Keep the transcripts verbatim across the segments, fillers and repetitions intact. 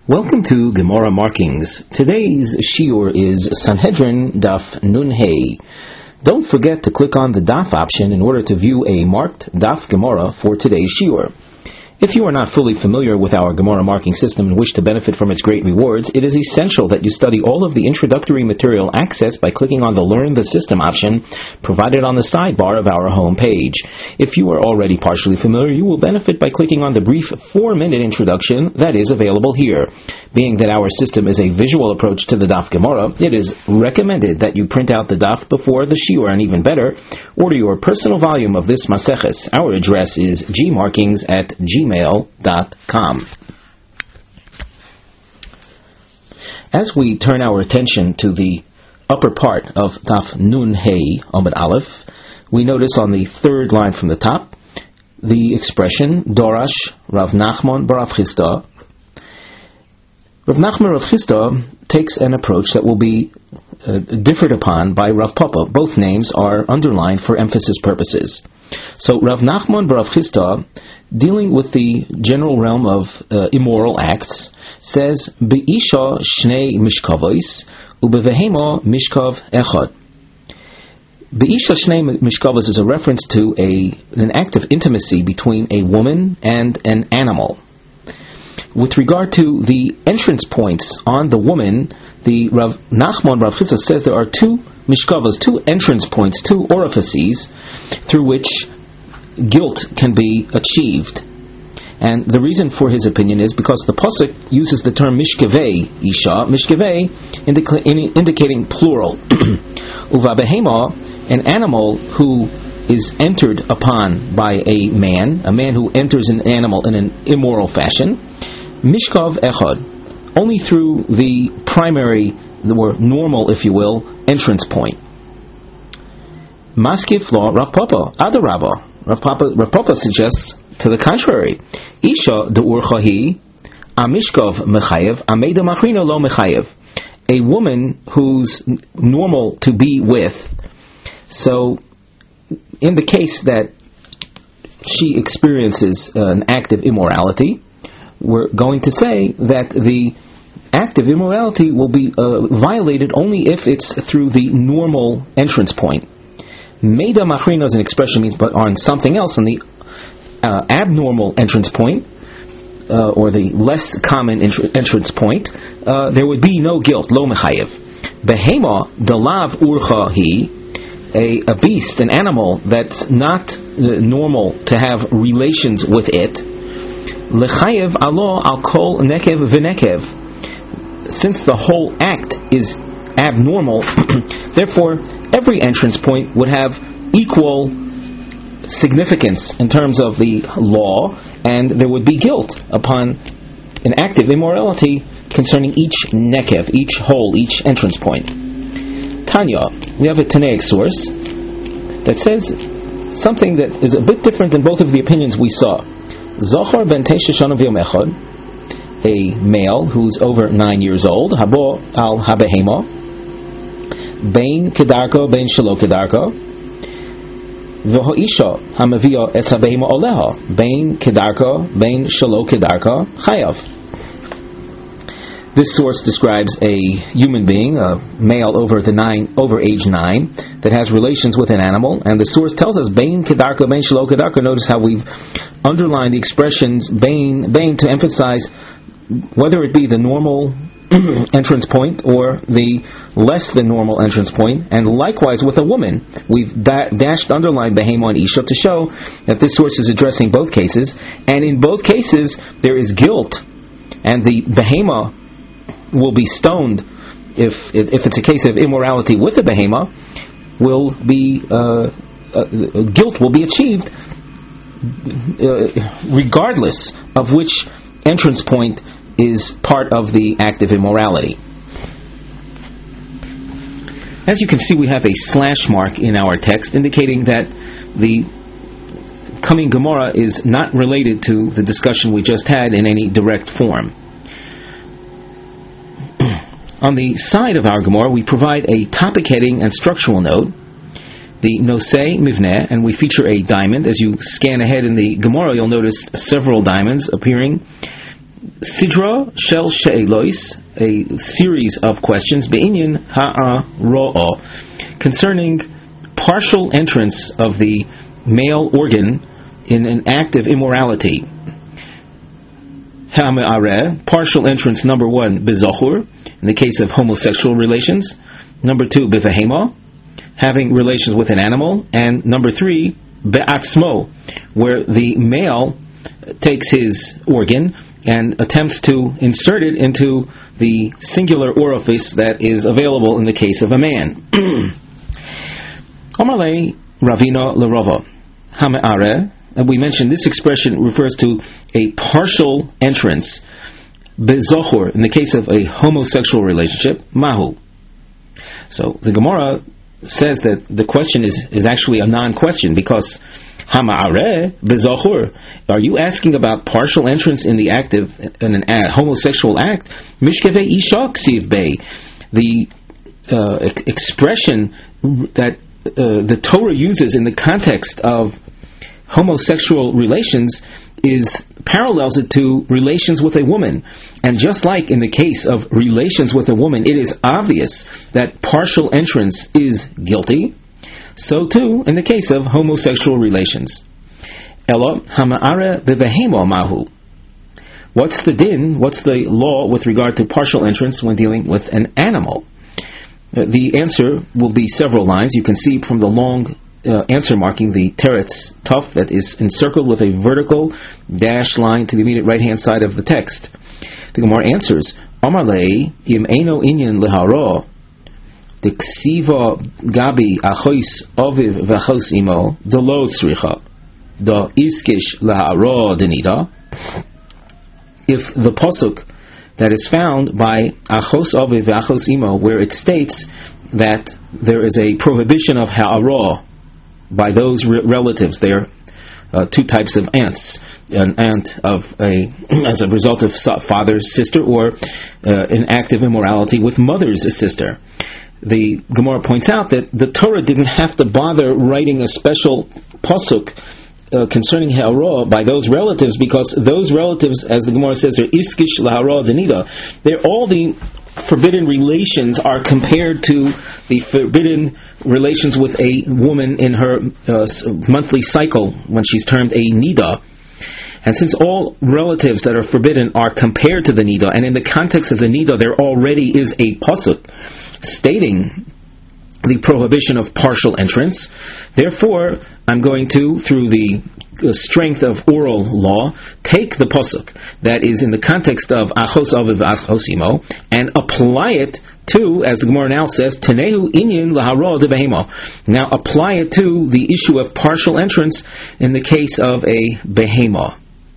Welcome to Gemara Markings. Today's shiur is Sanhedrin Daf Nun Hey. Don't forget to click on the Daf option in order to view a marked Daf Gemara for today's shiur. If you are not fully familiar with our Gemara marking system and wish to benefit from its great rewards, it is essential that you study all of the introductory material accessed by clicking on the Learn the System option provided on the sidebar of our home page. If you are already partially familiar, you will benefit by clicking on the brief four-minute introduction that is available here. Being that our system is a visual approach to the Daf Gemara, it is recommended that you print out the Daf before the shiur, and even better, order your personal volume of this Maseches. Our address is gmarkings at gmail dot com. As we turn our attention to the upper part of Daf Nun Hey Amud Aleph, we notice on the third line from the top the expression Dorash Rav Nachman bar Rav Chisda. Rav Nachman Rav Chisda takes an approach that will be uh, differed upon by Rav Papa. Both names are underlined for emphasis purposes. So Rav Nachman bar Rav Chisda, dealing with the general realm of uh, immoral acts, says Be'isha shnei mishkavos ubevehema mishkav echad. Be'isha shnei mishkavos is a reference to a an act of intimacy between a woman and an animal. With regard to the entrance points on the woman, the Rav Nachman Rav Chisda says there are two mishkavos, two entrance points, two orifices through which guilt can be achieved. And the reason for his opinion is because the pasuk uses the term mishkevei isha, mishkevei indica- indicating plural. Uva behema, an animal who is entered upon by a man, a man who enters an animal in an immoral fashion, mishkav echad, only through the primary, or normal, if you will, entrance point. Maskif law Rav Papa, Adarabba. Rav Papa, Rav Papa suggests to the contrary. Isha de'urchahi amishkav mechayev ameda machrina lo mechayev. A woman who's normal to be with. So, in the case that she experiences an act of immorality, we're going to say that the act of immorality will be uh, violated only if it's through the normal entrance point. Meida machrina is an expression means but on something else, on the uh, abnormal entrance point, uh, or the less common entr- entrance point, uh, there would be no guilt, lo mechayev. Behema delav urcha hi, a, a beast, an animal that's not uh, normal to have relations with it, lechayev alo al kol nekev v'nekev. Since the whole act is abnormal, therefore every entrance point would have equal significance in terms of the law, and there would be guilt upon an act of immorality concerning each nekev, each hole, each entrance point. Tanya, we have a Tanaic source that says something that is a bit different than both of the opinions we saw. Zohar ben Tesha Shana v'yom echad, a male who's over nine years old, habo al habehema, Bain kedarko, bain shelo kedarko. V'ho isha hamavia es habehema oleha. Bain kedarko, bain shelo kedarko. Chayav. This source describes a human being, a male over the nine, over age nine, that has relations with an animal, and the source tells us bain kedarko, bain shelo kedarko. Notice how we've underlined the expressions bain, bain to emphasize whether it be the normal entrance point or the less than normal entrance point, and likewise with a woman. We've da- dashed underlined behema and isha to show that this source is addressing both cases, and in both cases there is guilt, and the behema will be stoned if if it's a case of immorality with a behema, will be uh, uh, guilt will be achieved uh, regardless of which entrance point is part of the act of immorality. As you can see, we have a slash mark in our text indicating that the coming Gemara is not related to the discussion we just had in any direct form. On the side of our Gemara, we provide a topic heading and structural note, the Nosei Mivneh, and we feature a diamond. As you scan ahead in the Gemara, you'll notice several diamonds appearing Sidra Shel She'elois, a series of questions, Be'inyan Ha'aro'ah, concerning partial entrance of the male organ in an act of immorality. Ha'me'areh, partial entrance number one, Bezochur, in the case of homosexual relations. Number two, Bevehema, having relations with an animal. And number three, Be'atzmo, where the male takes his organ and attempts to insert it into the singular orifice that is available in the case of a man. Amarle Ravina Lerova Hame'areh, and we mentioned this expression refers to a partial entrance, Bezochur, in the case of a homosexual relationship, Mahu. So the Gemara says that the question is, is actually a non-question, because Hama'areh bezochur, are you asking about partial entrance in the act of in an a, homosexual act? Mishkeve isha ksiv bei, the uh, ex- expression that uh, the Torah uses in the context of homosexual relations is parallels it to relations with a woman. And just like in the case of relations with a woman, it is obvious that partial entrance is guilty, so too in the case of homosexual relations. Ela hama'are bevehema mahu. What's the din, what's the law with regard to partial entrance when dealing with an animal? Uh, the answer will be several lines. You can see from the long Uh, answer marking, the teretz tuf, that is encircled with a vertical dash line to the immediate right hand side of the text. The Gemara answers, Amarle im eino inyan leharo diksiva gabi achois oviv v'achos imo delo tzricha da iskish leharo denida. If the pasuk that is found by achos oviv v'achos imo, where it states that there is a prohibition of ha'ara by those re- relatives, there are uh, two types of aunts: an aunt of a as a result of father's sister, or uh, an act of immorality with mother's sister. The Gemara points out that the Torah didn't have to bother writing a special pasuk uh, concerning ha'ara by those relatives, because those relatives, as the Gemara says, are iskish lahara denida. They're all the forbidden relations are compared to the forbidden relations with a woman in her uh, monthly cycle when she's termed a nida. And since all relatives that are forbidden are compared to the nida, and in the context of the nida there already is a pasuk stating the prohibition of partial entrance, therefore I'm going to, through the strength of oral law, take the pasuk that is in the context of achos aviv achos imo and apply it to, as the Gemara now says, tenehu inyan lahara de behema. Now apply it to the issue of partial entrance in the case of a behema.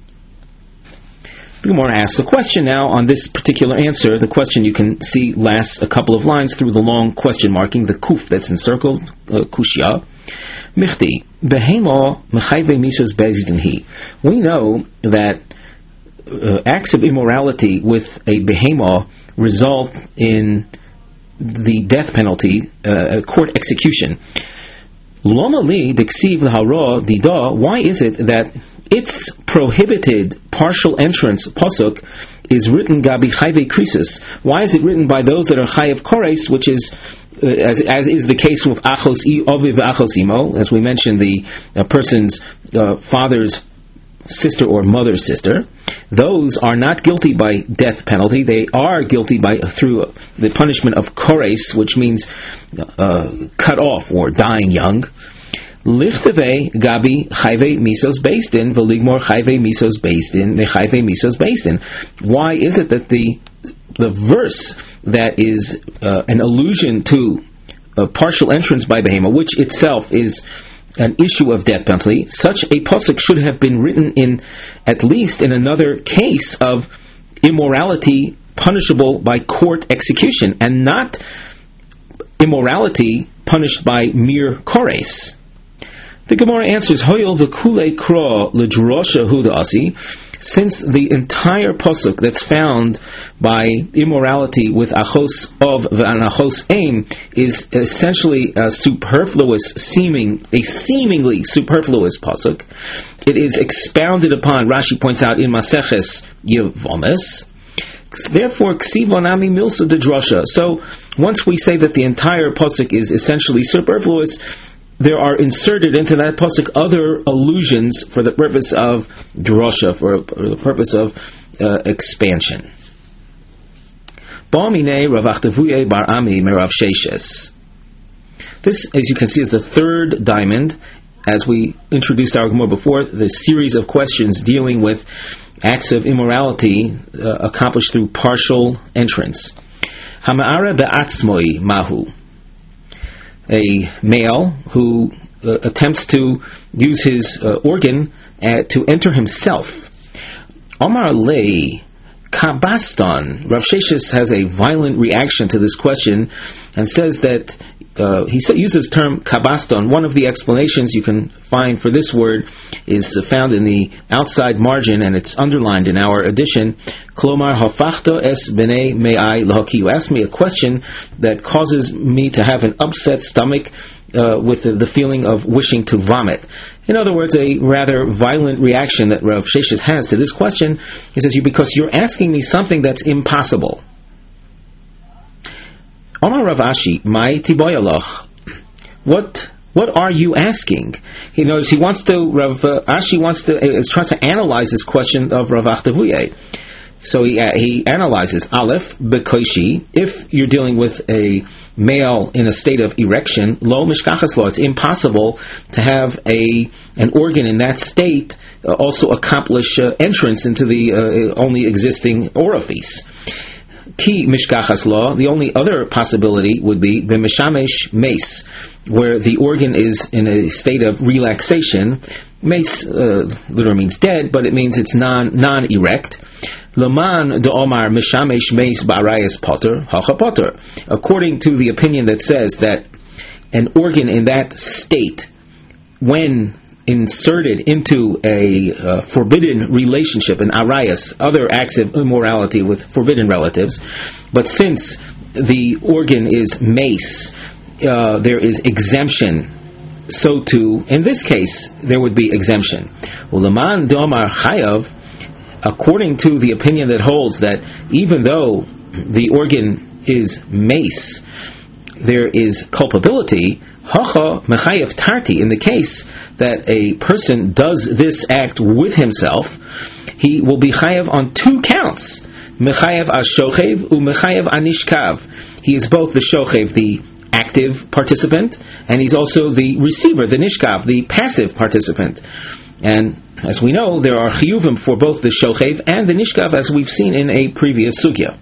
The Gemara asks a question now on this particular answer. The question, you can see, lasts a couple of lines through the long question marking, the kuf that's encircled, uh, kushya. Michti, behema mechayve misos bezdin hi. We know that uh, acts of immorality with a behema result in the death penalty, uh, court execution. Loma li diksiv lahara dida. Why is it that its prohibited partial entrance pasuk is written gabi chayve krisus? Why is it written by those that are chayev kores, which is uh, as, as is the case with achos oviv achos imo, as we mentioned, the uh, person's uh, father's sister or mother's sister? Those are not guilty by death penalty. They are guilty by through the punishment of kores, which means uh, cut off or dying young. Lichteve gabi chayve misos beistin v'ligmor chayve misos beistin mechayve misos beistin. Why is it that the the verse that is uh, an allusion to a partial entrance by behema, which itself is an issue of death penalty, such a pasuk should have been written in at least in another case of immorality punishable by court execution, and not immorality punished by mere kores? The Gemara answers, Hoyel v'kulei kro l'drosha huda asi. since the entire pasuk that's found by immorality with achos of and achos aim is essentially a superfluous, seeming a seemingly superfluous pasuk, it is expounded upon. Rashi points out in Maseches Yevomes. Therefore, ksivonami milsa de drasha. So, once we say that the entire pasuk is essentially superfluous, there are inserted into that pasuk other allusions for the purpose of drasha, for, for the purpose of uh, expansion. Ba'amine Rav Achtavuye bar Ami merav Sheshes. This, as you can see, is the third diamond. As we introduced our Gemara before, the series of questions dealing with acts of immorality uh, accomplished through partial entrance. Hama'ara be'atzmoi mahu. A male who uh, attempts to use his uh, organ uh, to enter himself. Omar lei kabaston. Rav Sheshes has a violent reaction to this question and says that Uh, he uses the term kabaston. One of the explanations you can find for this word is found in the outside margin, and it's underlined in our edition. Klomar hafachto es b'nei me'ai lahaki. You asked me a question that causes me to have an upset stomach uh, with the, the feeling of wishing to vomit. In other words, a rather violent reaction that Rav Sheshes has to this question. He says, "You because you're asking me something that's impossible." Omar Rav Ashi, my tiboyalach. What what are you asking? He knows he wants to. Rav uh, Ashi wants to uh, is trying to analyze this question of Rav Achtavuye. So he uh, he analyzes Aleph bekoishi. If you're dealing with a male in a state of erection, lo mishkachas lo. It's impossible to have a an organ in that state uh, also accomplish uh, entrance into the uh, only existing orifice. Ki mishkachas law. The only other possibility would be b'mishamesh mace, where the organ is in a state of relaxation. Mace uh, literally means dead, but it means it's non non erect. Laman de Omar mishamesh mace ba'arayas potter hacha potter. According to the opinion that says that an organ in that state, when inserted into a uh, forbidden relationship, an arayas, other acts of immorality with forbidden relatives, but since the organ is mace, uh, there is exemption. So too, in this case, there would be exemption. Ulaman domar chayav, according to the opinion that holds that even though the organ is mace, there is culpability. Hacha mechayev tarti. In the case that a person does this act with himself, he will be chayev on two counts: mechayev ashochev u mechayev anishkav. He is both the shochev, the active participant, and he's also the receiver, the nishkav, the passive participant. And as we know, there are chiyuvim for both the shochev and the nishkav, as we've seen in a previous sugya.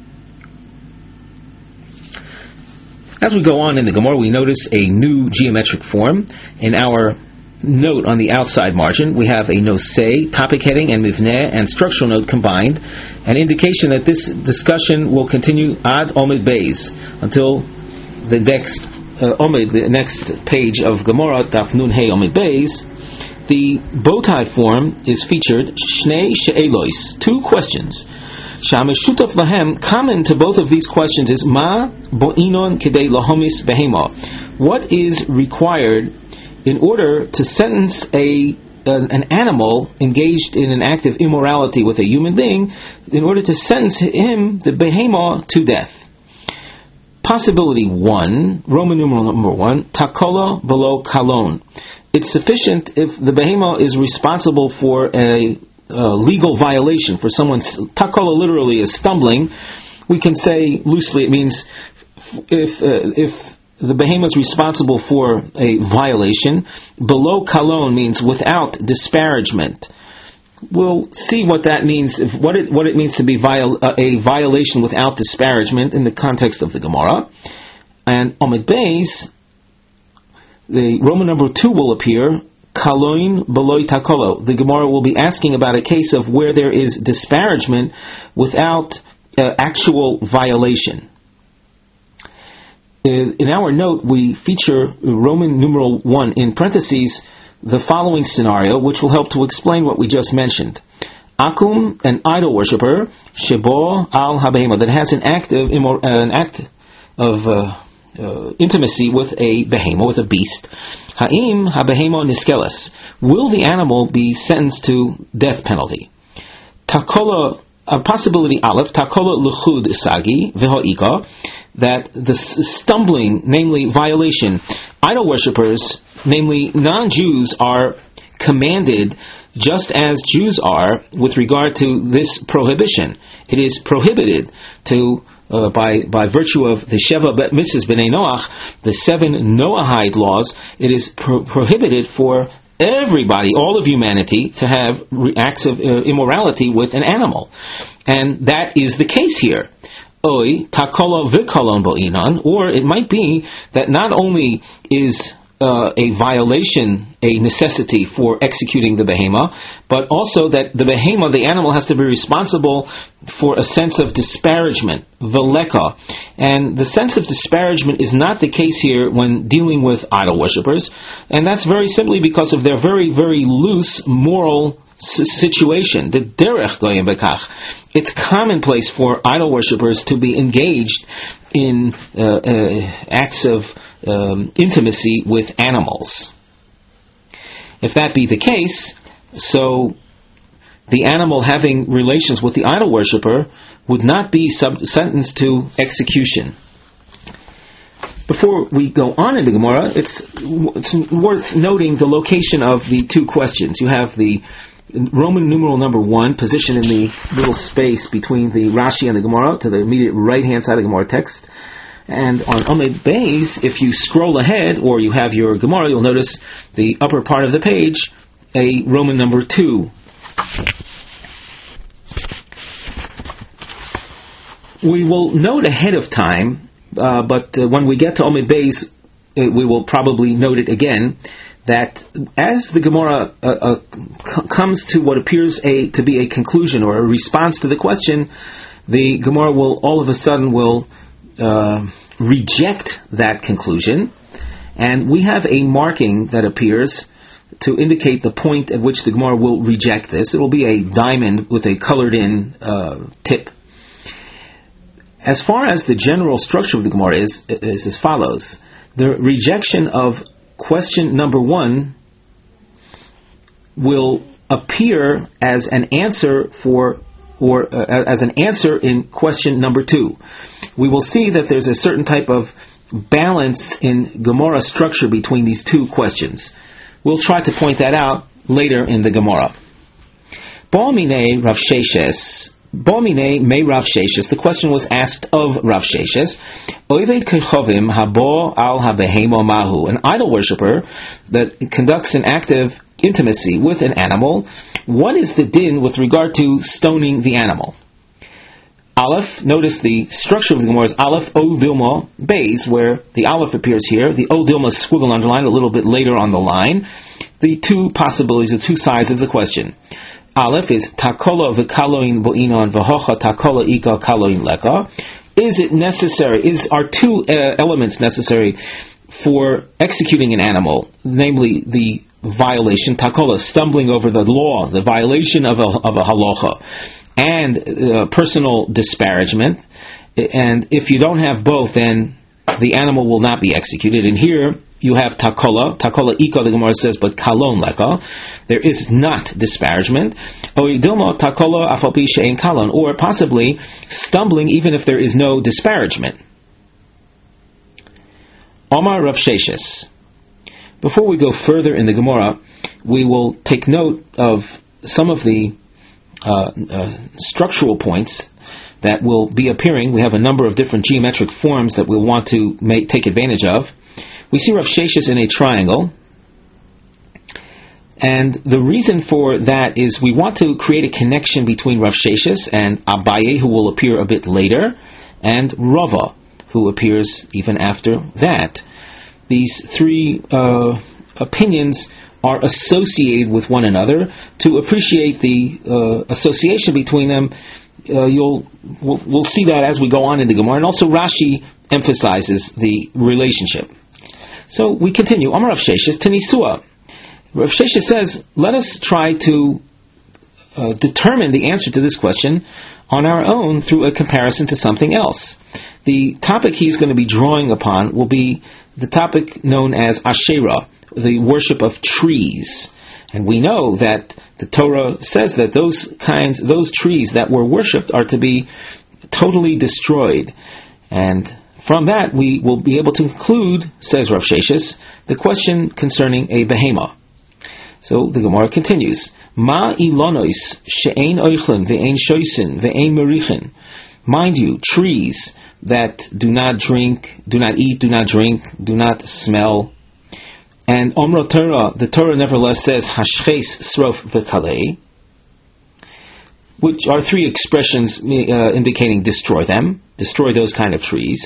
As we go on in the Gemara, we notice a new geometric form. In our note on the outside margin, we have a nosei, topic heading, and mivneh, and structural note combined, an indication that this discussion will continue ad omid beis, until the next uh, omid, the next page of Gemara, daf nun hey omid beis. The bow tie form is featured shnei she'elois, two questions. Shameshutaf lahem, common to both of these questions is ma bo'inon kedei lahomis behema. What is required in order to sentence a an, an animal engaged in an act of immorality with a human being, in order to sentence him, the behema, to death? Possibility one, Roman numeral number one, takola below kalon. It's sufficient if the behema is responsible for a Uh, legal violation, for someone's takola literally is stumbling. We can say loosely it means if uh, if the behemoth is responsible for a violation. Below kalon means without disparagement. We'll see what that means, if, what it what it means to be viol- uh, a violation without disparagement in the context of the Gemara. And Omid Beis, the Roman number two will appear. Kaloin beloy takolo. The Gemara will be asking about a case of where there is disparagement without uh, actual violation. In, in our note, we feature Roman numeral one in parentheses the following scenario, which will help to explain what we just mentioned. Akum, an idol worshipper, Shebo al habehema, that has an act of immor- uh, an act of uh, uh, intimacy with a behema, with a beast. Ha'im habehema niskeles, will the animal be sentenced to death penalty? Takola, a possibility aleph, takola luchud sagi vehoika, that the stumbling, namely violation, idol worshippers, namely non-Jews, are commanded just as Jews are with regard to this prohibition. It is prohibited to, uh, by by virtue of the Sheva Bet Mitzvahs B'nai Noach, the seven Noahide laws, it is pro- prohibited for everybody, all of humanity, to have re- acts of uh, immorality with an animal. And that is the case here. Oi, takola v'kolon bo'inan, or it might be that not only is Uh, a violation, a necessity for executing the behema, but also that the behema, the animal, has to be responsible for a sense of disparagement, veleka. And the sense of disparagement is not the case here when dealing with idol worshippers, and that's very simply because of their very, very loose moral situation. The derech goyim bekach. It's commonplace for idol worshippers to be engaged in uh, uh, acts of um, intimacy with animals. If that be the case, so the animal having relations with the idol worshipper would not be sub- sentenced to execution. Before we go on in the Gemara, it's, it's worth noting the location of the two questions. You have the Roman numeral number one, positioned in the little space between the Rashi and the Gemara, to the immediate right-hand side of the Gemara text. And on Amud Beis, if you scroll ahead, or you have your Gemara, you'll notice the upper part of the page, a Roman number two. We will note ahead of time, uh, but uh, when we get to Amud Beis, uh, we will probably note it again, that as the Gemara uh, uh, c- comes to what appears a to be a conclusion or a response to the question, the Gemara will all of a sudden will uh, reject that conclusion, and we have a marking that appears to indicate the point at which the Gemara will reject this. It will be a diamond with a colored-in uh, tip. As far as the general structure of the Gemara is, is as follows: the rejection of question number one will appear as an answer for, or uh, as an answer in question number two. We will see that there's a certain type of balance in Gemara structure between these two questions. We'll try to point that out later in the Gemara. Ba'amine Rav Sheshes. Ba'amine me Rav Sheshes. The question was asked of Rav Sheshes. Oived kechovim habo al habehemo mahu. An idol worshipper that conducts an active intimacy with an animal. What is the din with regard to stoning the animal? Aleph, notice the structure of the Gemara is Aleph, O Dilma, Beis, where the Aleph appears here. The O Dilma squiggle underlined a little bit later on the line. The two possibilities, the two sides of the question. Aleph is Takola v'kaloin bo'inon v'hocha takola ika kaloin leka. Is it necessary, is, are two uh, elements necessary for executing an animal, namely the violation, takola, stumbling over the law, the violation of a, of a halacha, and uh, personal disparagement. And if you don't have both, then the animal will not be executed. And here you have takola, takola ika, the Gemara says, but kalon leka. There is not disparagement. Or takola afapi she'en kalon, or possibly stumbling even if there is no disparagement. Omar Rav Sheshes. Before we go further in the Gemara, we will take note of some of the uh, uh, structural points that will be appearing. We have a number of different geometric forms that we'll want to make, take advantage of. We see Rav Sheshes in a triangle, and the reason for that is we want to create a connection between Rav Sheshes and Abaye, who will appear a bit later, and Rava, who appears even after that. These three uh, opinions are associated with one another. To appreciate the uh, association between them, uh, you'll we'll, we'll see that as we go on in the Gemara, and also Rashi emphasizes the relationship. So we continue. Amar Rav Sheshes Tenisua. Rav Sheshes says, let us try to uh, determine the answer to this question on our own through a comparison to something else. The topic he's going to be drawing upon will be the topic known as Asherah, the worship of trees. And we know that the Torah says that those kinds, those trees that were worshipped are to be totally destroyed. And from that we will be able to conclude, says Rav Sheshes, the question concerning a behema. So the Gemara continues, Ma ilonois she'ein oichlin ve'ein shoisin ve'ein merichin. Mind you, trees that do not drink, do not eat, do not drink, do not smell. And Omra Torah, the Torah nevertheless says, Hashches srof v'kalei, which are three expressions uh, indicating destroy them, destroy those kind of trees.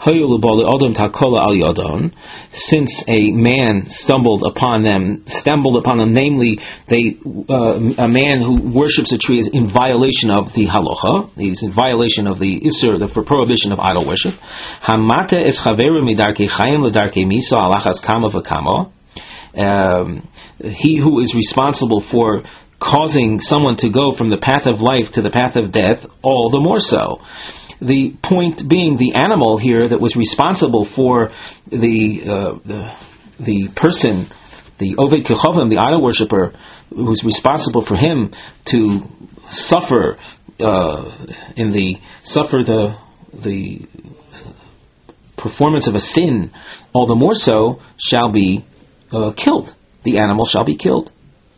Since a man stumbled upon them, stumbled upon them, namely, they, uh, a man who worships a tree is in violation of the halacha, he's in violation of the isur, the prohibition of idol worship. Hamate es chaveru midarkei chayim ledarkei misa alachas kama v'kama. He who is responsible for causing someone to go from the path of life to the path of death, all the more so. The point being, the animal here that was responsible for the uh, the, the person, the Oved Kechovim, the idol worshipper, who was responsible for him to suffer uh, in the suffer the the performance of a sin, all the more so shall be uh, killed. The animal shall be killed.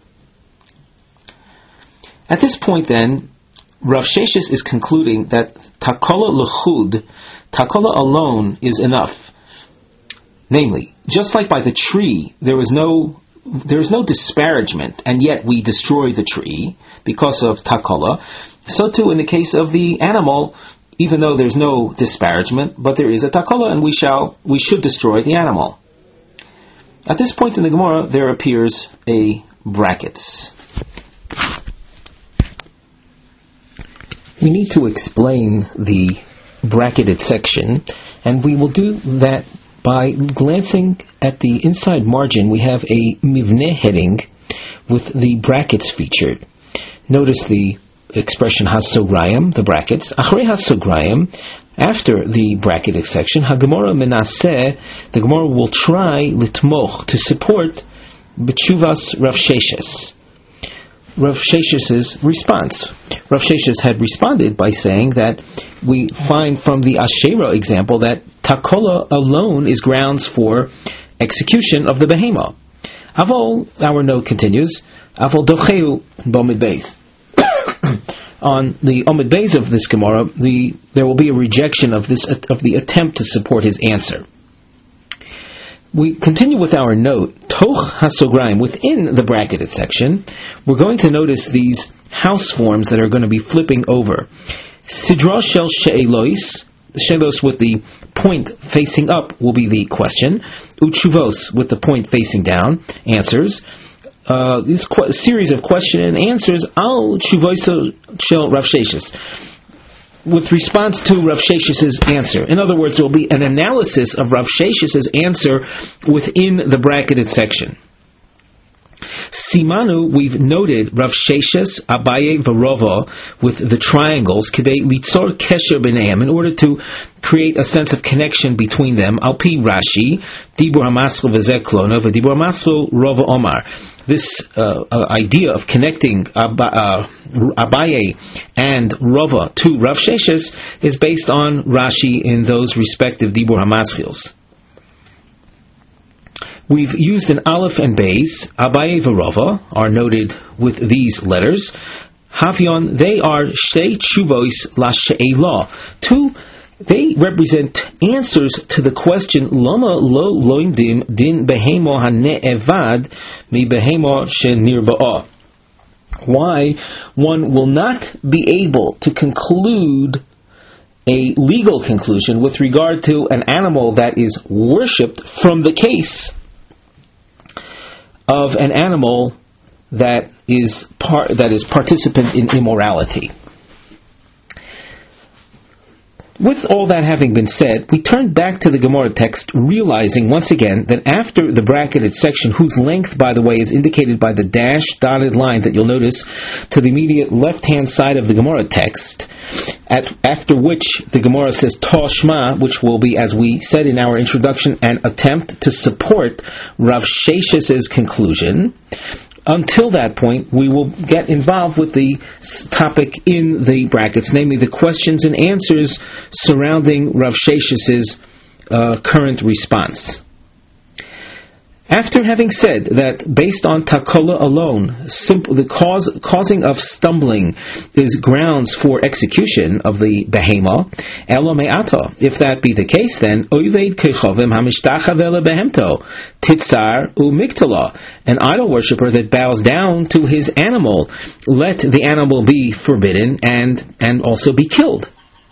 At this point, then, Rav Sheshes is concluding that takola lechud, takola alone is enough. Namely, just like by the tree, there was no there is no disparagement, and yet we destroy the tree because of takola. So too, in the case of the animal, even though there's no disparagement, but there is a takola, and we shall we should destroy the animal. At this point in the Gemara, there appears a brackets. We need to explain the bracketed section, and we will do that by glancing at the inside margin. We have a mivneh heading with the brackets featured. Notice the expression hasograyim, the brackets. Achrei hasograyim, after the bracketed section, hagemara menaseh, the Gemara will try litmoch, to support b'tshuvas Rav Sheshes. Rav Shesh's response. Rav Sheshes had responded by saying that we find from the Asherah example that takola alone is grounds for execution of the behema. Avol, our note continues, Avol docheu b'omid beis. On the omid beis of this Gemara, the, there will be a rejection of this of the attempt to support his answer. We continue with our note, Toch HaSograim, within the bracketed section, we're going to notice these house forms that are going to be flipping over. Sidra Shel She'elos, the She'elos with the point facing up will be the question. Utshuvos with the point facing down, answers. Uh, this qu- series of question and answers, Al Tshuvos Shel Rav Sheshes, with response to Rav Shesh's answer. In other words, there will be an analysis of Rav Shesh's answer within the bracketed section. Simanu, we've noted Rav Sheshes, Abaye, Varova with the triangles, Kedei Litzor Kesher B'neim, in order to create a sense of connection between them. Alpi Rashi, Dibur Hamasl V'zeh Klona, V'dibur Hamasl Rova Omar. This uh, uh, idea of connecting Ab- uh, Abaye and Rava to Rav Sheshes is based on Rashi in those respective Dibur HaMaschils. We've used an Aleph and Beis. Abaye v'Rava are noted with these letters. Havyon, they are Shtei Tshuvos LaShe'elah. Two, they represent answers to the question Lama lo loimdim din behemo hane'evad mi behemo she'nirba'ah. Why one will not be able to conclude a legal conclusion with regard to an animal that is worshipped from the case of an animal that is part that is participant in immorality. With all that having been said, we turn back to the Gemara text, realizing once again that after the bracketed section, whose length, by the way, is indicated by the dashed dotted line that you'll notice to the immediate left-hand side of the Gemara text, at, after which the Gemara says Toshma, which will be, as we said in our introduction, an attempt to support Rav Sheshes' conclusion. Until that point, we will get involved with the topic in the brackets, namely the questions and answers surrounding Rav Sheshes' uh, current response. After having said that, based on takola alone, simple, the cause, causing of stumbling is grounds for execution of the behema, elo me'ata. If that be the case, then oived kechovim hamishtachaveh lebehemto titzar umiktala. An idol worshipper that bows down to his animal, let the animal be forbidden and and also be killed,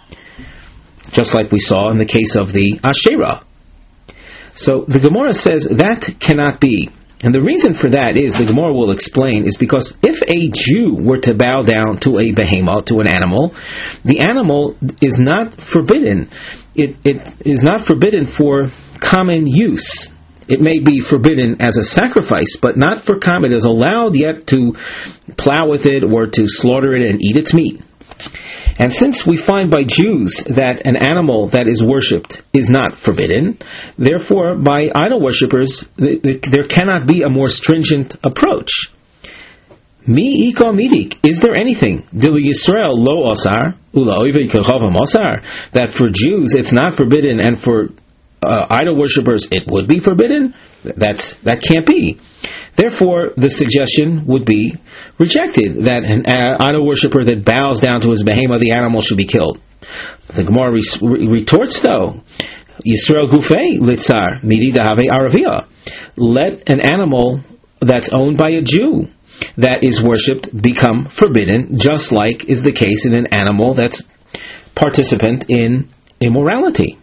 just like we saw in the case of the Asherah. So the Gemara says that cannot be. And the reason for that is, the Gemara will explain, is because if a Jew were to bow down to a behemoth, to an animal, the animal is not forbidden. It, it is not forbidden for common use. It may be forbidden as a sacrifice, but not for common. It is allowed yet to plow with it or to slaughter it and eat its meat. And since we find by Jews that an animal that is worshipped is not forbidden, therefore by idol worshippers there cannot be a more stringent approach. Mi iko midik. Is there anything Dili Yisrael lo osar ula oivei kechavam osar, that for Jews it's not forbidden and for uh, idol worshippers it would be forbidden? That's that can't be. Therefore, the suggestion would be rejected, that an idol worshipper that bows down to his behemoth, the animal, should be killed. The Gemara re- retorts, though, Yisrael gufei litzar midi dahave aravia. Let an animal that's owned by a Jew that is worshipped become forbidden, just like is the case in an animal that's participant in immorality.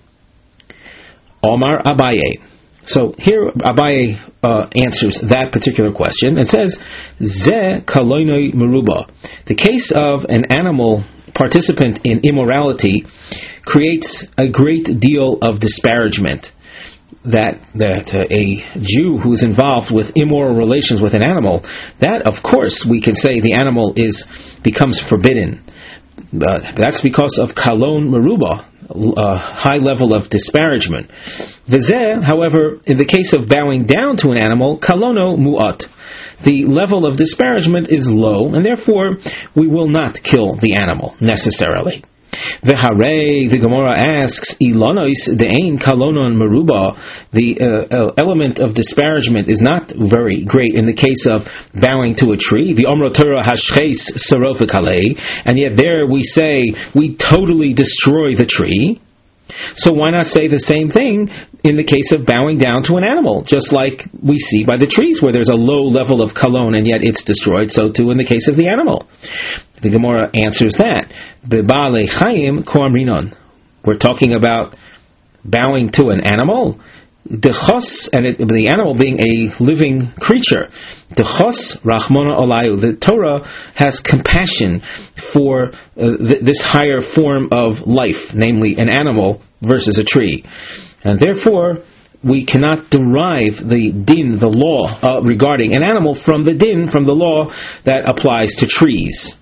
Omar Abaye. So here Abaye uh, answers that particular question and says, Ze kaloinoi meruba. The case of an animal participant in immorality creates a great deal of disparagement. That that uh, a Jew who is involved with immoral relations with an animal, that of course we can say the animal is becomes forbidden. Uh, that's because of kalon meruba, a high level of disparagement. V'zeh, however, in the case of bowing down to an animal, kalono mu'at, the level of disparagement is low, and therefore we will not kill the animal necessarily. V'harei, the Gemara asks, ilonois de'ein kalonon meruba, the uh, uh, element of disparagement is not very great in the case of bowing to a tree. The Omro Torah hashcheis sarof v'kalei, and yet there we say we totally destroy the tree. So why not say the same thing in the case of bowing down to an animal, just like we see by the trees where there's a low level of kalon and yet it's destroyed, so too in the case of the animal. The Gemara answers that. B'ba'alei chayim ko'amrinon. We're talking about bowing to an animal. Dechos, and it, the animal being a living creature. Dechos rachmona olayu. The Torah has compassion for uh, th- this higher form of life, namely an animal versus a tree. And therefore, we cannot derive the din, the law uh, regarding an animal from the din, from the law that applies to trees.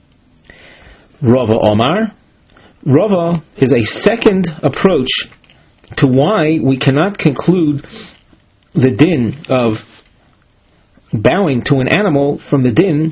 Rava Omar. Rava is a second approach to why we cannot conclude the din of bowing to an animal from the din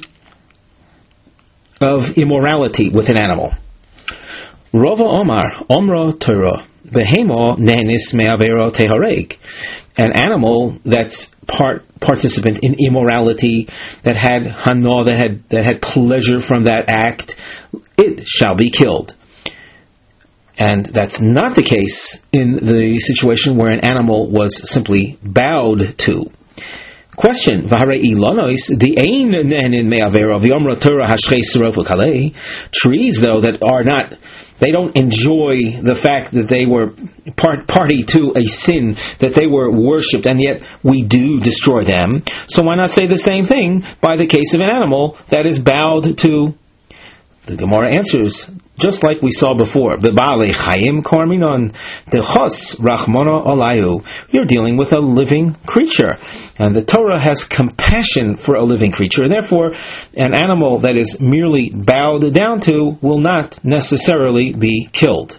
of immorality with an animal. Rava Omar, Omra Torah, Behemo Nenis Me'avero Teharek. An animal that's part participant in immorality, that had hana, that had that had pleasure from that act, it shall be killed. And that's not the case in the situation where an animal was simply bowed to. Question: V'harei ilonos di'ein ne'enin me'avero v'yomra Torah hashcheis sarof v'kalei. Trees, though, that are not, they don't enjoy the fact that they were part, party to a sin, that they were worshipped, and yet we do destroy them. So why not say the same thing by the case of an animal that is bowed to? The Gemara answers, just like we saw before. B'ba'alei chayim korminon dechos rachmana olayu. You're dealing with a living creature, and the Torah has compassion for a living creature, and therefore an animal that is merely bowed down to will not necessarily be killed.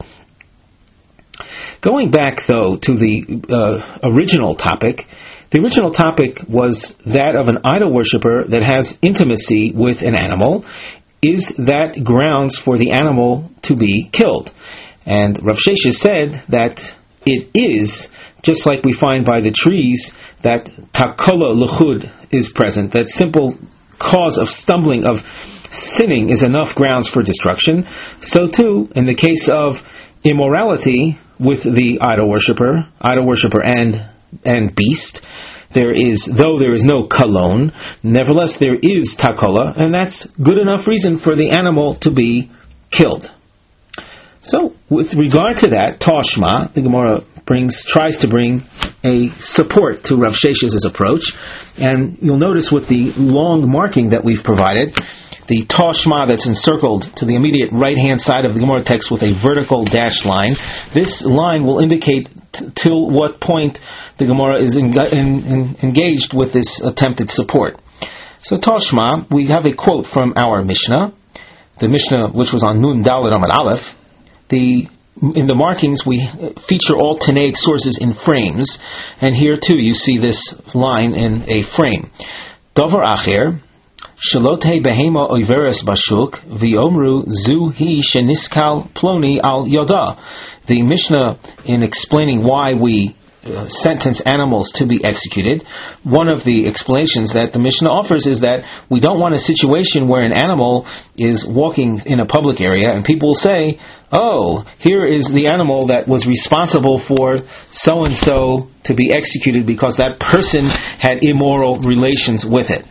Going back, though, to the uh, original topic, the original topic was that of an idol worshiper that has intimacy with an animal. Is that grounds for the animal to be killed? And Rav Sheshes said that it is, just like we find by the trees that takola luchud is present, that simple cause of stumbling, of sinning, is enough grounds for destruction. So too, in the case of immorality with the idol worshipper, idol worshipper and and beast, there is, though there is no kalon, nevertheless there is takola, and that's good enough reason for the animal to be killed. So, with regard to that, Tashma, the Gemara brings, tries to bring a support to Rav Shesh's approach, and you'll notice with the long marking that we've provided, the Tashma that's encircled to the immediate right-hand side of the Gemara text with a vertical dashed line, this line will indicate t- till what point the Gemara is en- en- en- engaged with this attempted support. So Tashma, we have a quote from our Mishnah, the Mishnah which was on Nun Dalet Amud Aleph. The in the markings we feature all Tanaic sources in frames, and here too you see this line in a frame. Dover Acher, Shalotei behema oiveres bashuk v'omru zu hi sheniskal ploni al yoda. The Mishnah, in explaining why we uh, sentence animals to be executed, one of the explanations that the Mishnah offers is that we don't want a situation where an animal is walking in a public area and people will say, oh, here is the animal that was responsible for so-and-so to be executed because that person had immoral relations with it.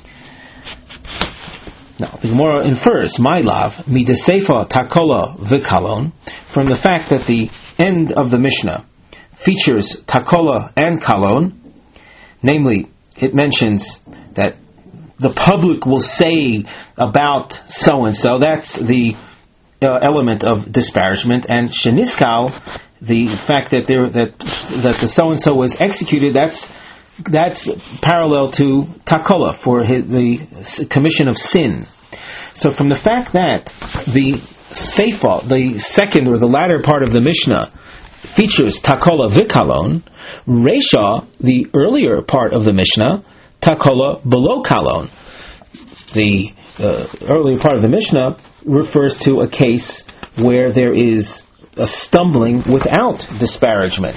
Now, the Gemara infers, my love, midaseifa takola v'kalon, from the fact that the end of the Mishnah features takola and kalon, namely, it mentions that the public will say about so-and-so, that's the uh, element of disparagement, and sheniskal, the fact that there that that the so-and-so was executed, that's That's parallel to takola, for his, the commission of sin. So from the fact that the seifa, the second or the latter part of the Mishnah, features takola v'kalon, Reisha, the earlier part of the Mishnah, takola below kalon. The uh, earlier part of the Mishnah refers to a case where there is a stumbling without disparagement.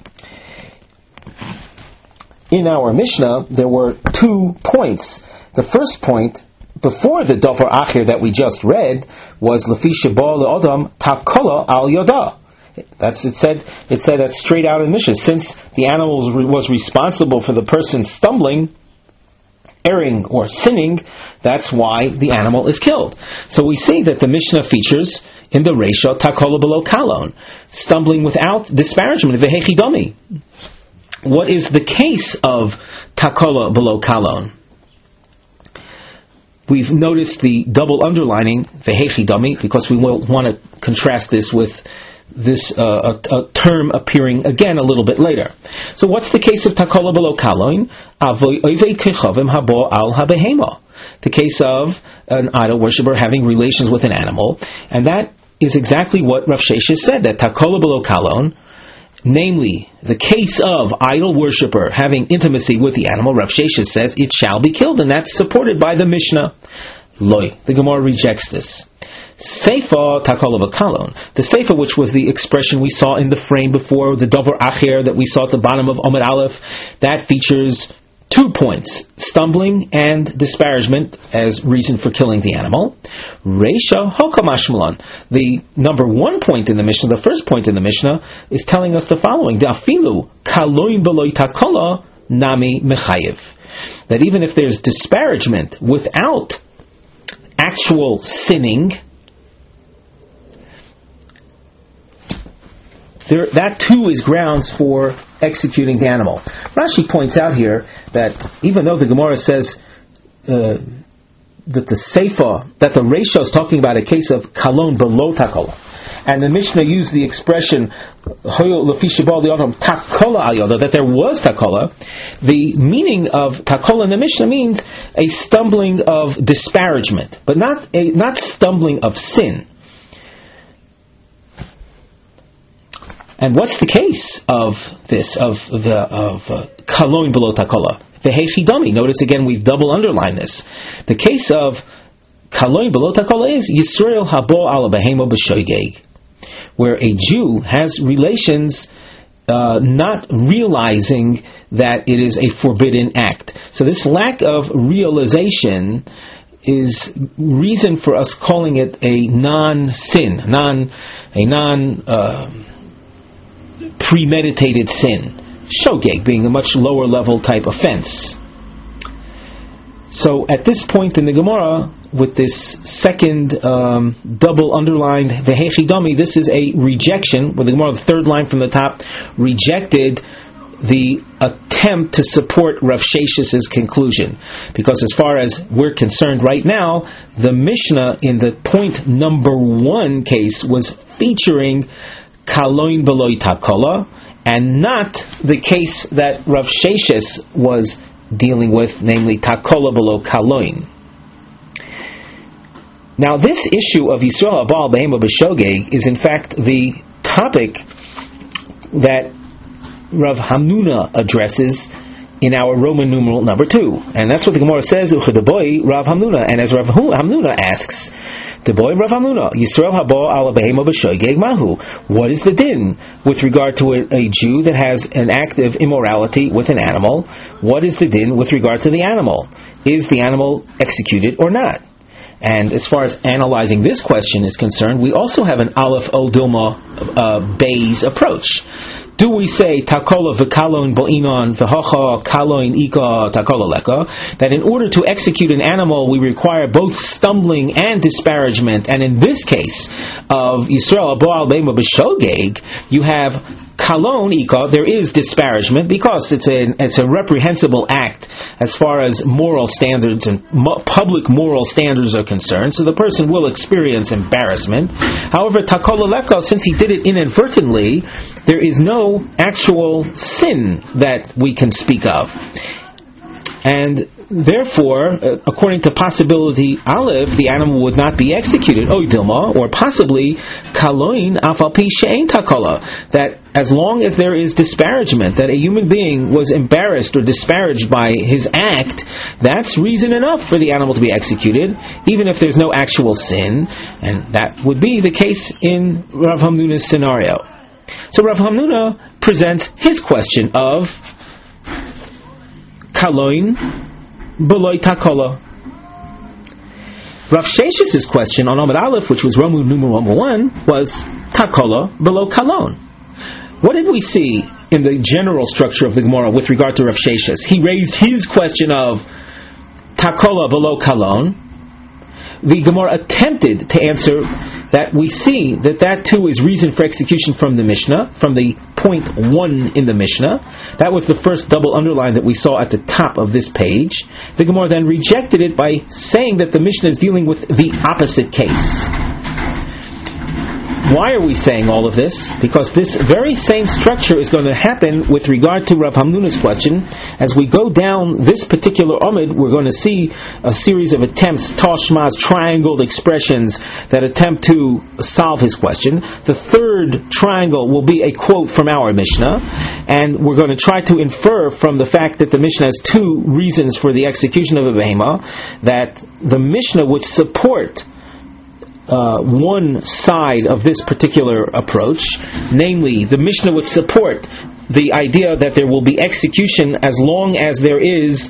In our Mishnah, there were two points. The first point, before the Dofer Acher that we just read, was Lefi Sheba Le'odam Takola Al Yoda. That's it said. It said that straight out in Mishnah. Since the animal was responsible for the person stumbling, erring, or sinning, that's why the animal is killed. So we see that the Mishnah features in the Reisha Takola below Kalon, stumbling without disparagement. Vehechidami. What is the case of takola below kalon? We've noticed the double underlining, vehechidami, because we will want to contrast this with this uh, a, a term appearing again a little bit later. So what's the case of takola below kalon? The case of an idol worshiper having relations with an animal, and that is exactly what Rav Sheshes said, that takola below kalon, namely, the case of idol worshipper having intimacy with the animal, Rav Sheshes says it shall be killed, and that's supported by the Mishnah. Loi, the Gemara rejects this. Seifa takola v'kalon. The Seifa, which was the expression we saw in the frame before, the Dover Acher that we saw at the bottom of Amud Aleph, that features two points, stumbling and disparagement as reason for killing the animal. Reisha hokamashmalan. The number one point in the Mishnah, the first point in the Mishnah, is telling us the following: Da'afilu kaloin beloy takola nami mechayev. That even if there's disparagement without actual sinning, there, that too is grounds for executing the animal. Rashi points out here that even though the Gemara says uh, that the Seifa, that the Reisha is talking about a case of kalon below takola, and the Mishnah used the expression that there was takola, the meaning of takola in the Mishnah means a stumbling of disparagement, but not a not stumbling of sin. And what's the case of this, of the of kalon below takola? Vehechidami. Notice again, we've double underlined this. The case of kalon below takola is Yisrael habo ala behemo b'shoigeg, where a Jew has relations uh, not realizing that it is a forbidden act. So this lack of realization is reason for us calling it a non-sin, non a non uh, premeditated sin. Shogeg being a much lower level type offense. So at this point in the Gemara, with this second um, double underlined vehechidami, this is a rejection, where the Gemara, the third line from the top, rejected the attempt to support Rav Shesh's conclusion. Because as far as we're concerned right now, the Mishnah in the point number one case was featuring kaloin beloy takola, and not the case that Rav Sheshes was dealing with, namely takola below kaloin. Now, this issue of Yisrael Abal Behema B'Shogeg is in fact the topic that Rav Hamnuna addresses in our Roman numeral number two, and that's what the Gemara says. Uchedaboi Rav Hamnuna, and as Rav Hamnuna asks, the boy Rav Hamnuna, Yisrael habo ala behema b'shoigeg mahu. What is the din with regard to a, a Jew that has an act of immorality with an animal? What is the din with regard to the animal? Is the animal executed or not? And as far as analyzing this question is concerned, we also have an Aleph Ol Dilma uh, Bayes approach. Do we say takola v'kalon bo'inon v'hocha kaloin ika takola leka, that in order to execute an animal we require both stumbling and disparagement, and in this case of Yisrael aboal be'ema b'shogeg, you have kalon ika, there is disparagement because it's a it's a reprehensible act as far as moral standards and mo- public moral standards are concerned, so the person will experience embarrassment. However, takola leka, since he did it inadvertently, there is no actual sin that we can speak of. And therefore, uh, according to possibility Aleph, the animal would not be executed, oy dilma, or possibly kaloin afal pi she'ein takola, that as long as there is disparagement, that a human being was embarrassed or disparaged by his act, that's reason enough for the animal to be executed, even if there's no actual sin, and that would be the case in Rav Hamnuna's scenario. So Rav Hamnuna presents his question of kaloin beloy takola. Rav Shesh's question on Amud Aleph, which was Roman numeral number one, was takola below kalon. What did we see in the general structure of the Gemara with regard to Rav Sheshes? He raised his question of takola below kalon. The Gemara attempted to answer that. We see that that too is reason for execution from the Mishnah, from the point one in the Mishnah. That was the first double underline that we saw at the top of this page. The Gemara then rejected it by saying that the Mishnah is dealing with the opposite case. Why are we saying all of this? Because this very same structure is going to happen with regard to Rav Hamnuna's question. As we go down this particular Amud, we're going to see a series of attempts, tashmas, triangled expressions that attempt to solve his question. The third triangle will be a quote from our Mishnah, and we're going to try to infer from the fact that the Mishnah has two reasons for the execution of a behema, that the Mishnah would support Uh, one side of this particular approach, namely the Mishnah would support the idea that there will be execution as long as there is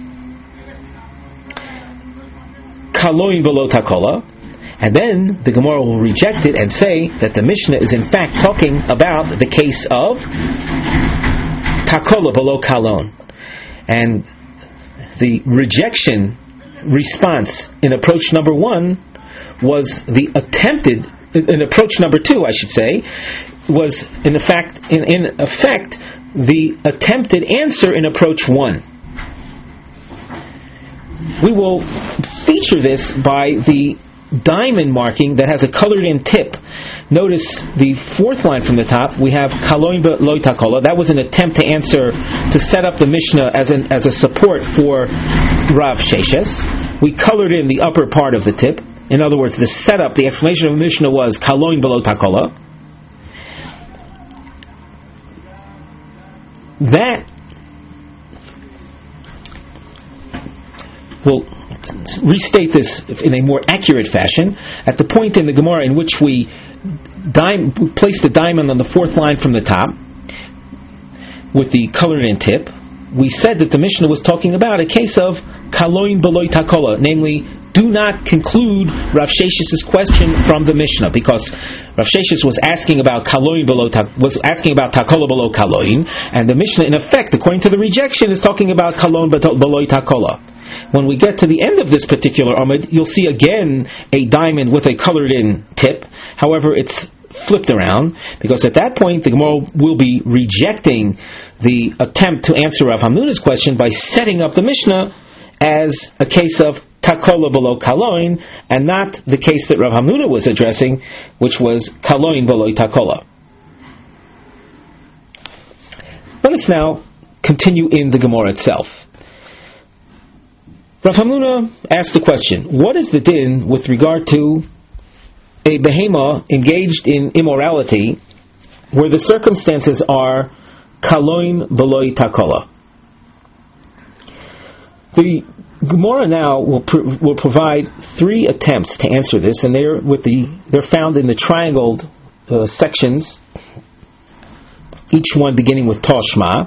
kaloin below takola, and then the Gemara will reject it and say that the Mishnah is in fact talking about the case of takola below kalon. And the rejection response in approach number one was the attempted, in approach number two, I should say, was in effect, in, in effect, the attempted answer in approach one. we will feature this by the diamond marking that has a colored in tip. Notice the fourth line from the top, we have Kaloin B'Lo Takola. That was an attempt to answer, to set up the Mishnah as an as a support for Rav Sheshes. We colored in the upper part of the tip. In other words, the setup, the explanation of the Mishnah was Kaloin B'Lo Takola. That will restate this in a more accurate fashion. At the point in the Gemara in which we dim- place the diamond on the fourth line from the top with the colored in tip, we said that the Mishnah was talking about a case of Kaloin B'Lo Takola, namely, do not conclude Rav Sheshes' question from the Mishnah, because Rav Sheshes was asking about Kaloin below was asking about Takola below Kaloin, and the Mishnah, in effect, according to the rejection, is talking about Kaloin below Takola. When we get to the end of this particular Amud, you'll see again a diamond with a colored-in tip. However, it's flipped around, because at that point the Gemara will be rejecting the attempt to answer Rav Hamnuna's question by setting up the Mishnah as a case of Takola below Kaloin, and not the case that Rav Hamnuna was addressing, which was Kaloin below Takola. Let us now continue in the Gemara itself. Rav Hamnuna asked the question, what is the din with regard to a behema engaged in immorality where the circumstances are Kaloin below Takola? The Gemara now will pr- will provide three attempts to answer this, and they're with the they're found in the triangled uh, sections, each one beginning with Toshma.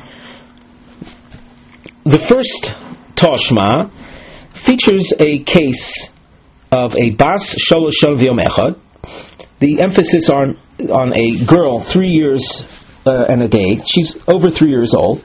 The first Toshma features a case of a Bas Shalosh V'Yom Echad. The emphasis on on a girl three years uh, and a day. She's over three years old.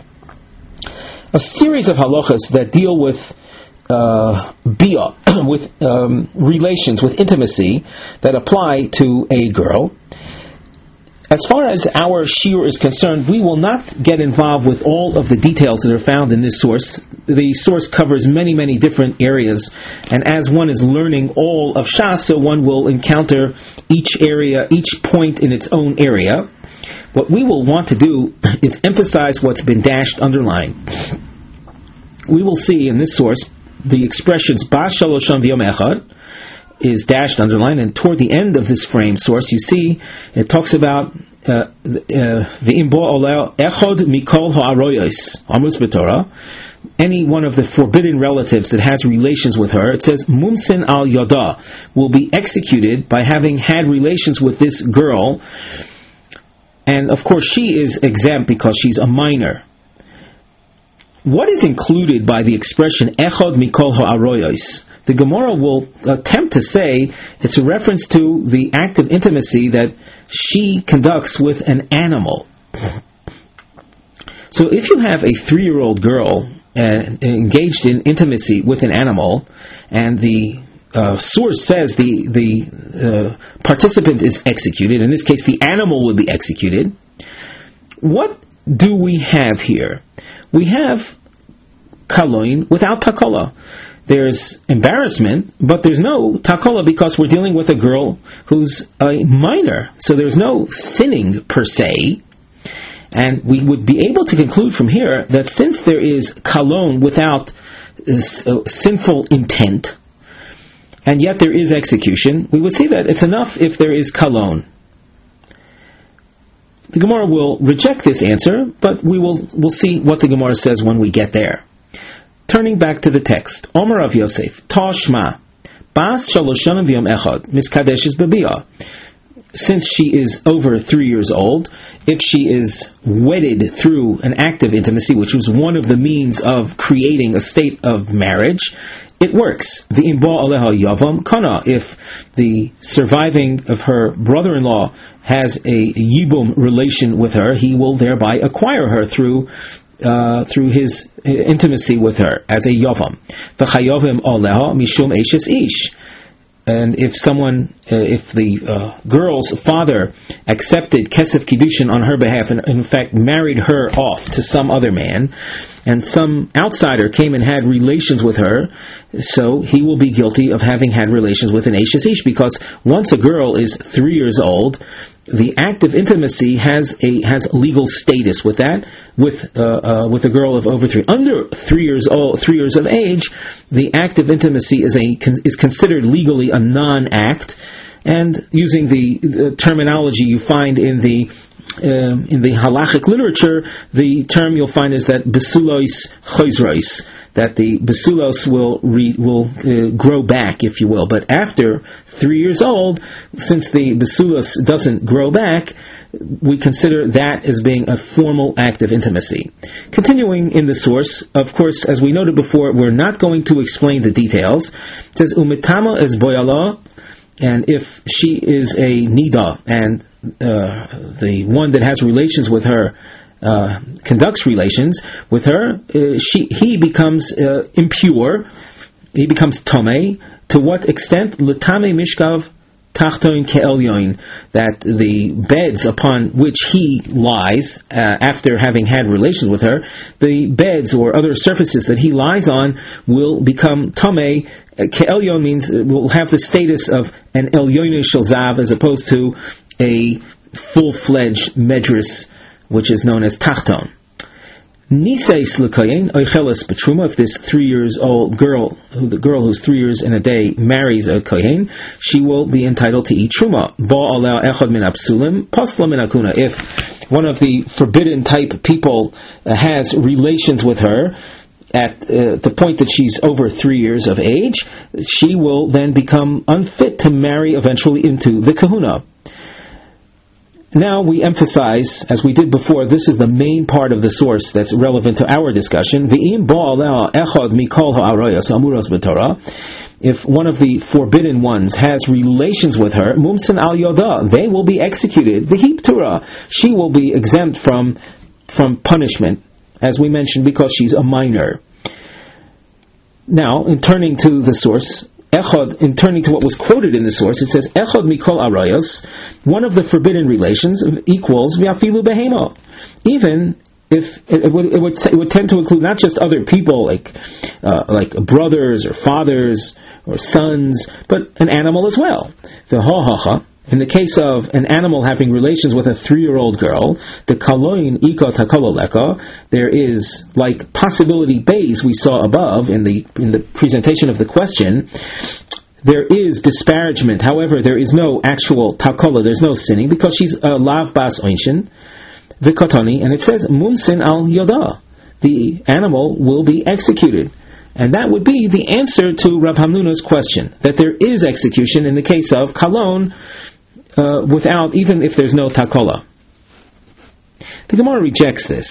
A series of halachas that deal with uh, bia, with um, relations, with intimacy, that apply to a girl. As far as our shiur is concerned, we will not get involved with all of the details that are found in this source. The source covers many, many different areas, and as one is learning all of Shas, so one will encounter each area, each point in its own area. What we will want to do is emphasize what's been dashed, underlined. We will see in this source the expressions Bas Shalosh V'Yom Echad is dashed, underlined, and toward the end of this frame source, you see it talks about V'Im Bo Oleh Echad Mikol Ha'aroyos Amos B'Torah, any one of the forbidden relatives that has relations with her. It says Mumsin Al Yoda will be executed by having had relations with this girl. And of course she is exempt because she's a minor. What is included by the expression Echad Mikol Ha'aroyos? The Gemara will attempt to say it's a reference to the act of intimacy that she conducts with an animal. So if you have a three-year-old girl uh, engaged in intimacy with an animal, and the uh, source says the, the uh, participant is executed, in this case the animal will be executed, what do we have here? We have Kaloin without Takola. There's embarrassment, but there's no Takola because we're dealing with a girl who's a minor. So there's no sinning per se. And we would be able to conclude from here that since there is Kalon without uh, sinful intent, and yet there is execution, we would see that it's enough if there is Kalon. The Gemara will reject this answer, but we will we'll see what the Gemara says when we get there. Turning back to the text, Omer of Yosef, Toshma, Bas Shaloshon V'Yom Echad, Miskadeshes B'Bia. Since she is over three years old, if she is wedded through an act of intimacy, which was one of the means of creating a state of marriage, it works. V'Im Bo Aleha Yavam Kana. If the surviving of her brother-in-law has a yibum relation with her, he will thereby acquire her through Uh, through his intimacy with her as a yavam. V'chayovim oleha mishum eishes ish. and if someone, uh, if the uh, girl's father accepted Kesef Kiddushin on her behalf, and in fact married her off to some other man, and some outsider came and had relations with her, so he will be guilty of having had relations with an Eishes Ish, because once a girl is three years old, the act of intimacy has a has legal status with that, with uh, uh, with a girl of over three. Under three years old, three years of age, the act of intimacy is a is considered legally a non-act, and using the, the terminology you find in the Um, in the halachic literature, the term you'll find is that besulos choizros, that the besulos will re, will uh, grow back, if you will. But after three years old, since the besulos doesn't grow back, we consider that as being a formal act of intimacy. Continuing in the source, of course, as we noted before, we're not going to explain the details. It says umitama es boyala, and if she is a nida, and uh, the one that has relations with her uh, conducts relations with her, uh, she he becomes uh, impure, he becomes tomei. To what extent? L'tamei mishkav tachton ke'elyon, that the beds upon which he lies uh, after having had relations with her, the beds or other surfaces that he lies on will become tomei. Ke'elyon means it will have the status of an elyon shel zav, as opposed to a full-fledged medris, which is known as tachton. Niseis l'koyin oicheles betruma. If this three years old girl, who the girl who's three years and a day marries a kohen, she will be entitled to eat truma. Ba aleh echad min apsulim pasla min akuna. If one of the forbidden type people uh, has relations with her at uh, the point that she's over three years of age, she will then become unfit to marry eventually into the kahuna. Now we emphasize, as we did before, this is the main part of the source that's relevant to our discussion. If one of the forbidden ones has relations with her, mumsin al yoda, they will be executed. V'hi ptura, she will be exempt from from punishment, as we mentioned, because she's a minor. Now, in turning to the source, Echad, in turning to what was quoted in the source, it says, Echad mikol arayos, one of the forbidden relations equals v'afilu behema. Even if it, it, would, it, would, it would tend to include not just other people, like uh, like brothers or fathers or sons, but an animal as well. V'ha-ha-ha. In the case of an animal having relations with a three-year-old girl, the kaloin ika takololeka, there is, like possibility bays we saw above in the in the presentation of the question, there is disparagement. However, there is no actual takola, there's no sinning, because she's a lav bas oinshin, vikotani, and it says mumsin al yoda, the animal will be executed. And that would be the answer to Rav Hamnuna's question, that there is execution in the case of kalon, Uh, without, even if there's no takola. The Gemara rejects this.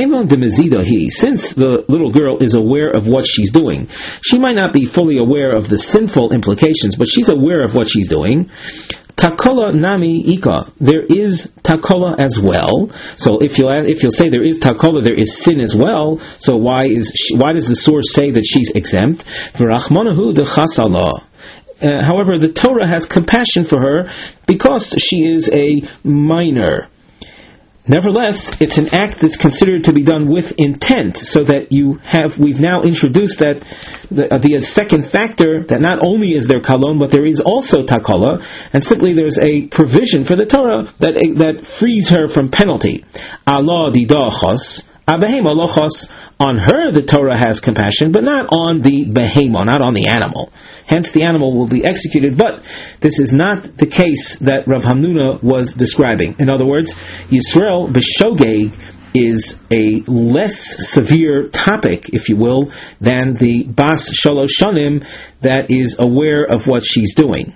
Since the little girl is aware of what she's doing, she might not be fully aware of the sinful implications, but she's aware of what she's doing. Takola nami ika, there is takola as well. So if you if you'll say there is takola, there is sin as well. So why is she, why does the source say that she's exempt? V'rachmanahu dechasala. Uh, however, the Torah has compassion for her because she is a minor. Nevertheless, it's an act that's considered to be done with intent, so that you have, we've now introduced that the, uh, the second factor, that not only is there kalon, but there is also takola, and simply there's a provision for the Torah that uh, that frees her from penalty. Allah didachos, abehema lochos. On her, the Torah has compassion, but not on the behema, not on the animal. Hence, the animal will be executed, but this is not the case that Rav Hamnuna was describing. In other words, Yisrael b'shogeg is a less severe topic, if you will, than the bas shalosh shanim that is aware of what she's doing.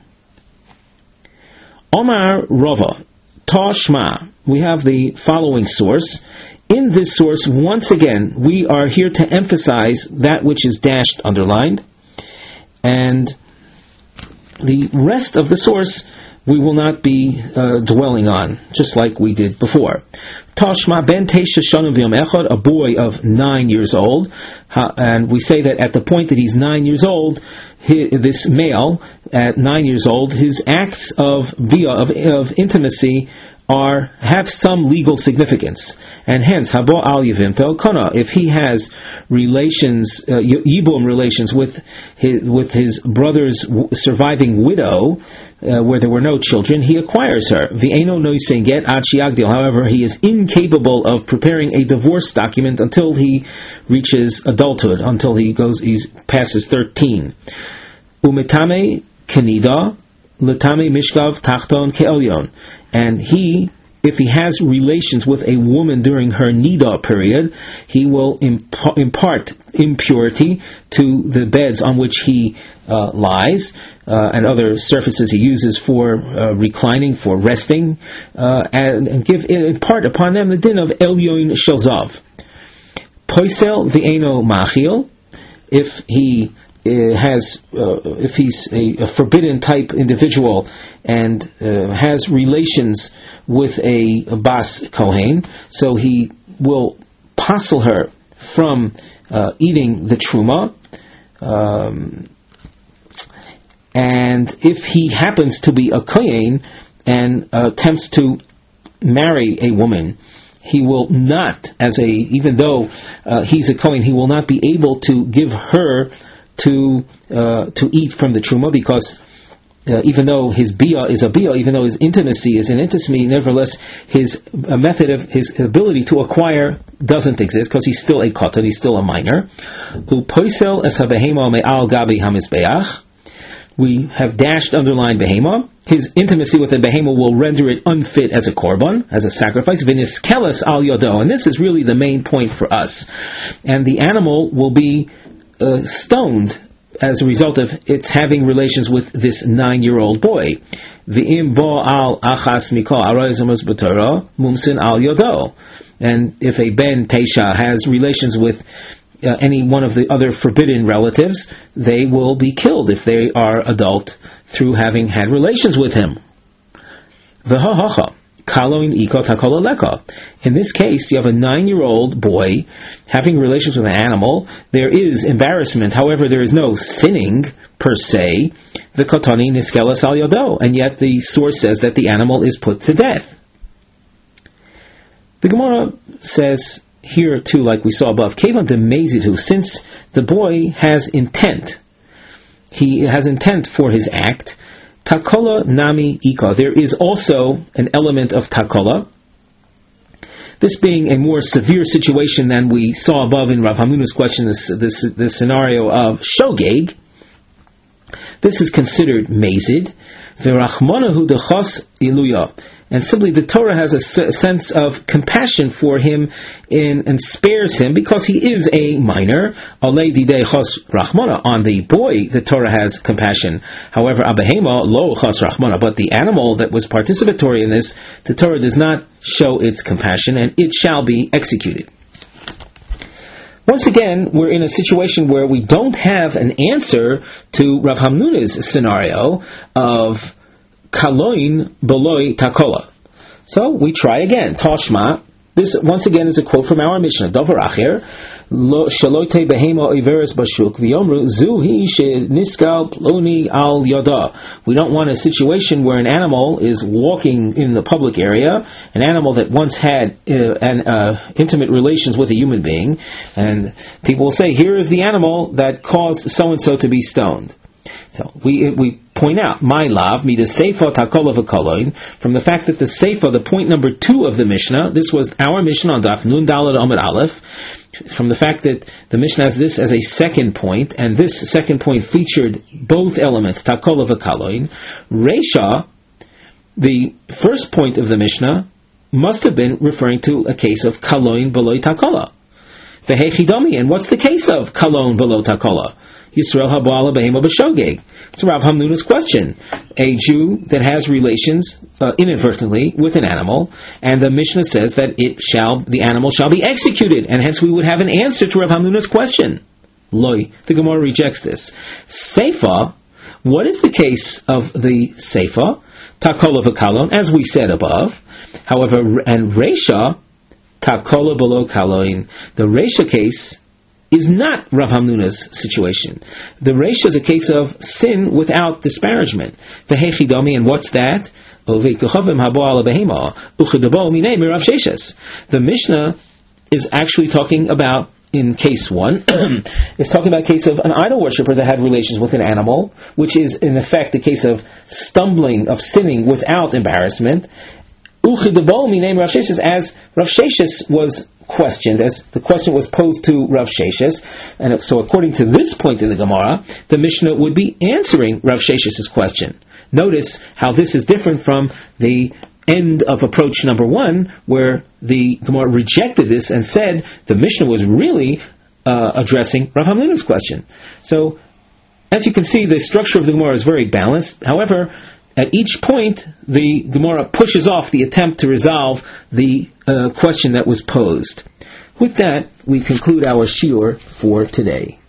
Omar Rava, Tashma, we have the following source. In this source, once again, we are here to emphasize that which is dashed, underlined, and the rest of the source we will not be uh, dwelling on, just like we did before. Tashma ben teisha shanu v'yom echad, a boy of nine years old, uh, and we say that at the point that he's nine years old, he, this male at nine years old, his acts of via of, of intimacy are have some legal significance, and hence habo al yivimto kana, if he has relations, uh, yibum relations with his with his brother's w- surviving widow, uh, where there were no children, he acquires her. V'eno noising get ad shiagdil. However, he is incapable of preparing a divorce document until he reaches adulthood, until he goes he passes thirteen. Umetame kenida letame mishkav tachton ke'elyon. And he, if he has relations with a woman during her nida period, he will imp- impart impurity to the beds on which he uh, lies, uh, and other surfaces he uses for uh, reclining, for resting, uh, and, and give impart upon them the din of elyon shelzav. Poisel v'eno machil, if he Uh, has, uh, if he's a, a forbidden type individual and uh, has relations with a, a bas kohen, so he will passel her from uh, eating the truma. Um, and if he happens to be a kohen and uh, attempts to marry a woman, he will not, as a even though uh, he's a kohen, he will not be able to give her to uh, to eat from the truma, because uh, even though his bia is a bia, even though his intimacy is an intimacy, nevertheless his uh, method of his ability to acquire doesn't exist, because he's still a katan, he's still a minor. Who poisel es habehema me'al gabi hamizbeach. We have dashed underlined behema. His intimacy with the behema will render it unfit as a korban, as a sacrifice. Vinis keles al yodo, and this is really the main point for us. And the animal will be Uh, stoned as a result of its having relations with this nine-year-old boy. V'im bo al achas mikol arayzamus b'torah mumsin al yodo. And if a ben teisha has relations with uh, any one of the other forbidden relatives, they will be killed if they are adult through having had relations with him. V'ha-ha-ha. In this case, you have a nine-year-old boy having relations with an animal. There is embarrassment, however, there is no sinning per se. The kotani niskelas al yodo, and yet the source says that the animal is put to death. The Gemara says here too, like we saw above, kevan de mezidu, since the boy has intent, he has intent for his act. Takola nami ika. There is also an element of takola. This being a more severe situation than we saw above in Rav Hamuna's question, this, this, this scenario of shogeg. This is considered mazid. V'rachmanahu dechas iluya. And simply the Torah has a sense of compassion for him in, and spares him because he is a minor. Alei didei chas rachmana. On the boy, the Torah has compassion. However, abehema lo chas rachmana. But the animal that was participatory in this, the Torah does not show its compassion, and it shall be executed. Once again, we're in a situation where we don't have an answer to Rav Hamnuna's scenario of Kaloin beloi takola. So we try again. Tashma. This once again is a quote from our Mishnah. Davar acher lo shalote behema iveres bashuk v'yomru zuhi sheniskal ploni al yada. We don't want a situation where an animal is walking in the public area, an animal that once had uh, an uh, intimate relations with a human being, and people will say, here is the animal that caused so and so to be stoned. So we we point out my lav mida seifa takola v'koloin, from the fact that the seifa, the point number two of the Mishnah, this was our Mishnah on Daf Nun Daled Amud Aleph, from the fact that the Mishnah has this as a second point, and this second point featured both elements takola v'koloin. Reisha, the first point of the Mishnah, must have been referring to a case of kaloin below takola. V'hechidami, and what's the case of kaloin below takola? Yisrael habala behema b'shogeg. It's Rav Hamnuna's question. A Jew that has relations uh, inadvertently with an animal, and the Mishnah says that it shall, the animal shall be executed, and hence we would have an answer to Rav Hamnuna's question. Loi, the Gemara rejects this. Seifa, What is the case of the Seifa? Takola v'kalon, as we said above. However, and Reisha, takola below kaloin. The Reisha case is not Rav Hamnuna's situation. The Reisha is a case of sin without disparagement. V'hechidomi, and what's that? The Mishnah is actually talking about, in case one, is talking about a case of an idol worshiper that had relations with an animal, which is in effect a case of stumbling, of sinning without embarrassment. As Rav Sheshes was questioned, as the question was posed to Rav Sheshes, and so according to this point in the Gemara, the Mishnah would be answering Rav Sheshes' question. Notice how this is different from the end of approach number one, where the Gemara rejected this and said the Mishnah was really uh, addressing Rav Hamnuna's question. So, as you can see, the structure of the Gemara is very balanced. However, at each point, the Gemara pushes off the attempt to resolve the uh, question that was posed. With that, we conclude our shiur for today.